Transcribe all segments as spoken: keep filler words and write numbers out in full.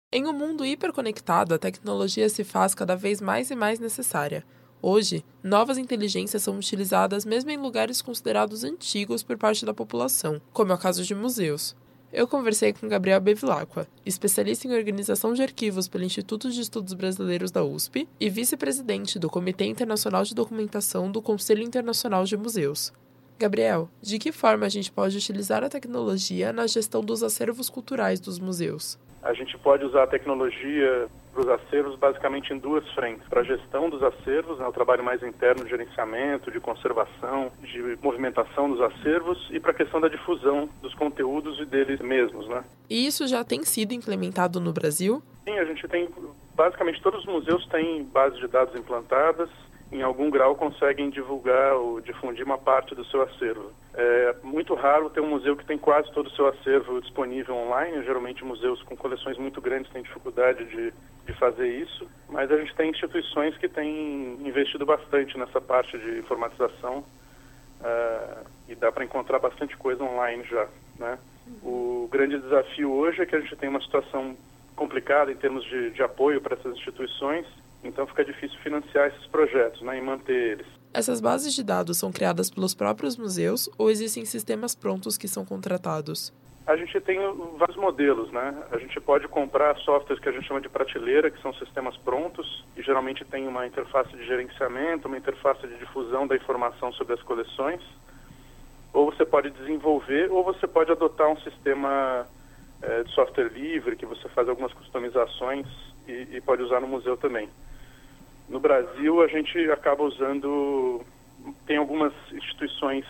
Em um mundo hiperconectado, a tecnologia se faz cada vez mais e mais necessária. Hoje, novas inteligências são utilizadas mesmo em lugares considerados antigos por parte da população, como é o caso de museus. Eu conversei com Gabriel Bevilacqua, especialista em organização de arquivos pelo Instituto de Estudos Brasileiros da U S P e vice-presidente do Comitê Internacional de Documentação do Conselho Internacional de Museus. Gabriel, de que forma a gente pode utilizar a tecnologia na gestão dos acervos culturais dos museus? A gente pode usar a tecnologia para os acervos basicamente em duas frentes. Para a gestão dos acervos, né, o trabalho mais interno de gerenciamento, de conservação, de movimentação dos acervos e para a questão da difusão dos conteúdos e deles mesmos, né? E isso já tem sido implementado no Brasil? Sim, a gente tem, basicamente todos os museus têm bases de dados implantadas. Em algum grau conseguem divulgar ou difundir uma parte do seu acervo. É muito raro ter um museu que tem quase todo o seu acervo disponível online. Geralmente museus com coleções muito grandes têm dificuldade de, de fazer isso, mas a gente tem instituições que têm investido bastante nessa parte de informatização uh, e dá para encontrar bastante coisa online já, né? O grande desafio hoje é que a gente tem uma situação complicada em termos de, de apoio para essas instituições. Então fica difícil financiar esses projetos, né, e manter eles. Essas bases de dados são criadas pelos próprios museus ou existem sistemas prontos que são contratados? A gente tem vários modelos, né? A gente pode comprar softwares que a gente chama de prateleira, que são sistemas prontos, e geralmente tem uma interface de gerenciamento, uma interface de difusão da informação sobre as coleções. Ou você pode desenvolver, ou você pode adotar um sistema é, de software livre, que você faz algumas customizações e, e pode usar no museu também. No Brasil, a gente acaba usando, tem algumas instituições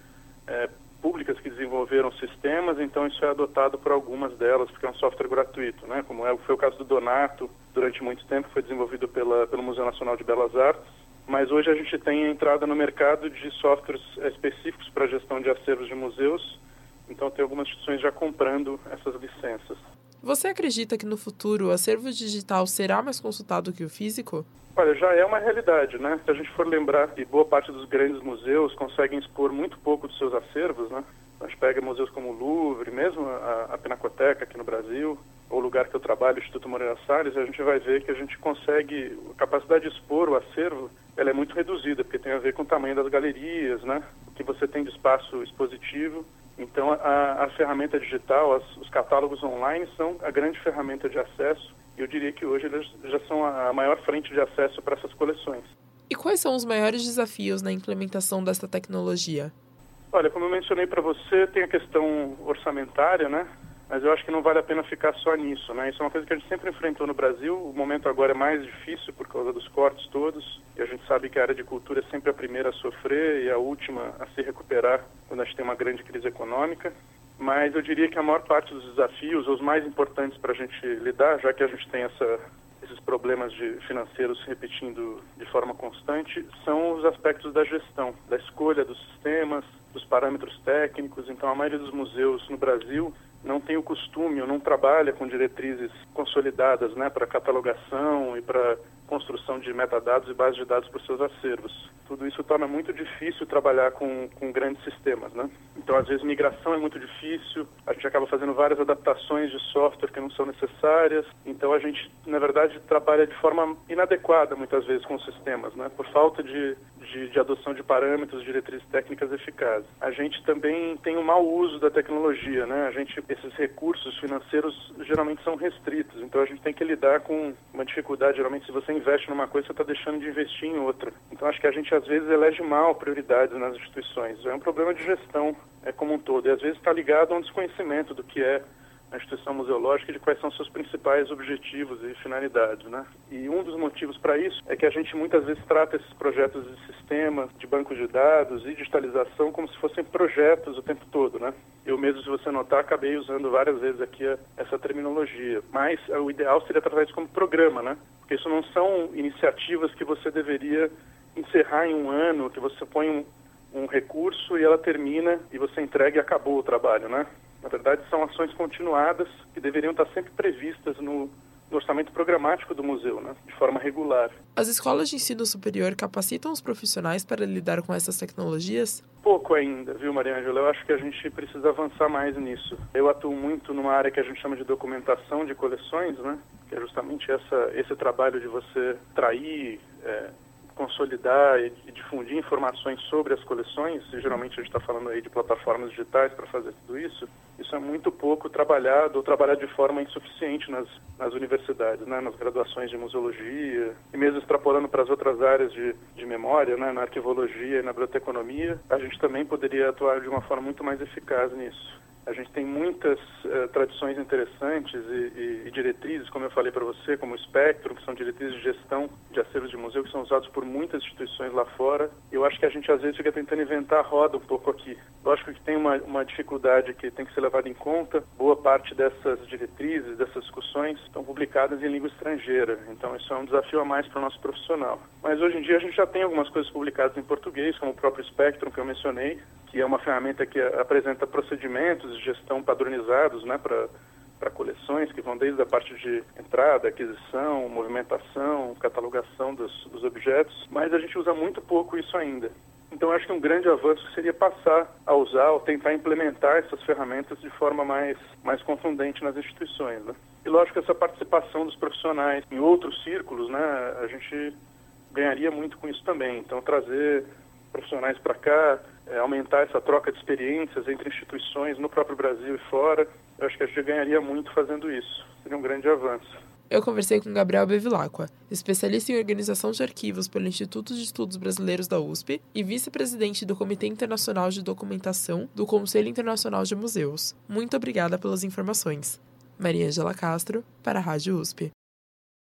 é, públicas que desenvolveram sistemas, então isso é adotado por algumas delas, porque é um software gratuito, né? Como é, foi o caso do Donato, durante muito tempo foi desenvolvido pela, pelo Museu Nacional de Belas Artes, mas hoje a gente tem a entrada no mercado de softwares é, específicos para a gestão de acervos de museus, então tem algumas instituições já comprando essas licenças. Você acredita que no futuro o acervo digital será mais consultado que o físico? Olha, já é uma realidade, né? Se a gente for lembrar que boa parte dos grandes museus conseguem expor muito pouco dos seus acervos, né? A gente pega museus como o Louvre, mesmo a, a Pinacoteca aqui no Brasil, ou o lugar que eu trabalho, o Instituto Moreira Salles, a gente vai ver que a gente consegue, a capacidade de expor o acervo, ela é muito reduzida, porque tem a ver com o tamanho das galerias, né? O que você tem de espaço expositivo. Então, a, a ferramenta digital, as, os catálogos online são a grande ferramenta de acesso. E eu diria que hoje eles já são a maior frente de acesso para essas coleções. E quais são os maiores desafios na implementação desta tecnologia? Olha, como eu mencionei para você, tem a questão orçamentária, né? Mas eu acho que não vale a pena ficar só nisso, né? Isso é uma coisa que a gente sempre enfrentou no Brasil. O momento agora é mais difícil por causa dos cortes todos. E a gente sabe que a área de cultura é sempre a primeira a sofrer e a última a se recuperar quando a gente tem uma grande crise econômica. Mas eu diria que a maior parte dos desafios, os mais importantes para a gente lidar, já que a gente tem essa, esses problemas de financeiros se repetindo de forma constante, são os aspectos da gestão, da escolha dos sistemas, dos parâmetros técnicos. Então, a maioria dos museus no Brasil não tem o costume ou não trabalha com diretrizes consolidadas, né, para catalogação e para construção de metadados e bases de dados para os seus acervos. Tudo isso torna muito difícil trabalhar com, com grandes sistemas, né? Então, às vezes, migração é muito difícil, a gente acaba fazendo várias adaptações de software que não são necessárias, então a gente, na verdade, trabalha de forma inadequada, muitas vezes, com os sistemas, né? Por falta de, de, de adoção de parâmetros, diretrizes técnicas eficazes. A gente também tem um mau uso da tecnologia, né? A gente, esses recursos financeiros geralmente são restritos, então a gente tem que lidar com uma dificuldade, geralmente, se você investe numa coisa, você está deixando de investir em outra. Então, acho que a gente, às vezes, elege mal prioridades nas instituições. É um problema de gestão é, como um todo. E, às vezes, está ligado a um desconhecimento do que é a instituição museológica e de quais são seus principais objetivos e finalidades, né? E um dos motivos para isso é que a gente, muitas vezes, trata esses projetos de sistema, de banco de dados e digitalização como se fossem projetos o tempo todo, né? Eu mesmo, se você notar, acabei usando várias vezes aqui a, essa terminologia. Mas o ideal seria tratar isso como programa, né? Porque isso não são iniciativas que você deveria encerrar em um ano, que você põe um, um recurso e ela termina e você entrega e acabou o trabalho, né? Na verdade, são ações continuadas que deveriam estar sempre previstas no, no orçamento programático do museu, né? De forma regular. As escolas de ensino superior capacitam os profissionais para lidar com essas tecnologias? Pouco ainda, viu, Maria Ângela? Eu acho que a gente precisa avançar mais nisso. Eu atuo muito numa área que a gente chama de documentação de coleções, né? Que é justamente essa, esse trabalho de você trair, é, consolidar e difundir informações sobre as coleções. E, geralmente a gente está falando aí de plataformas digitais para fazer tudo isso. Isso é muito pouco trabalhado ou trabalhado de forma insuficiente nas, nas universidades, né? Nas graduações de museologia e mesmo extrapolando para as outras áreas de, de memória, né? Na arquivologia e na biblioteconomia, a gente também poderia atuar de uma forma muito mais eficaz nisso. A gente tem muitas uh, tradições interessantes e, e, e diretrizes, como eu falei para você, como o Spectrum, que são diretrizes de gestão de acervos de museu, que são usados por muitas instituições lá fora. E eu acho que a gente, às vezes, fica tentando inventar a roda um pouco aqui. Lógico que tem uma, uma dificuldade que tem que ser levada em conta. Boa parte dessas diretrizes, dessas discussões, estão publicadas em língua estrangeira. Então, isso é um desafio a mais para o nosso profissional. Mas, hoje em dia, a gente já tem algumas coisas publicadas em português, como o próprio Spectrum, que eu mencionei, que é uma ferramenta que apresenta procedimentos de gestão padronizados, né, para para coleções, que vão desde a parte de entrada, aquisição, movimentação, catalogação dos, dos objetos, mas a gente usa muito pouco isso ainda. Então, eu acho que um grande avanço seria passar a usar ou tentar implementar essas ferramentas de forma mais, mais contundente nas instituições, né? E, lógico, essa participação dos profissionais em outros círculos, né, a gente ganharia muito com isso também. Então, trazer profissionais para cá, é, aumentar essa troca de experiências entre instituições no próprio Brasil e fora, eu acho que a gente ganharia muito fazendo isso. Seria um grande avanço. Eu conversei com Gabriel Bevilacqua, especialista em organização de arquivos pelo Instituto de Estudos Brasileiros da U S P e vice-presidente do Comitê Internacional de Documentação do Conselho Internacional de Museus. Muito obrigada pelas informações. Maria Ângela Castro, para a Rádio U S P.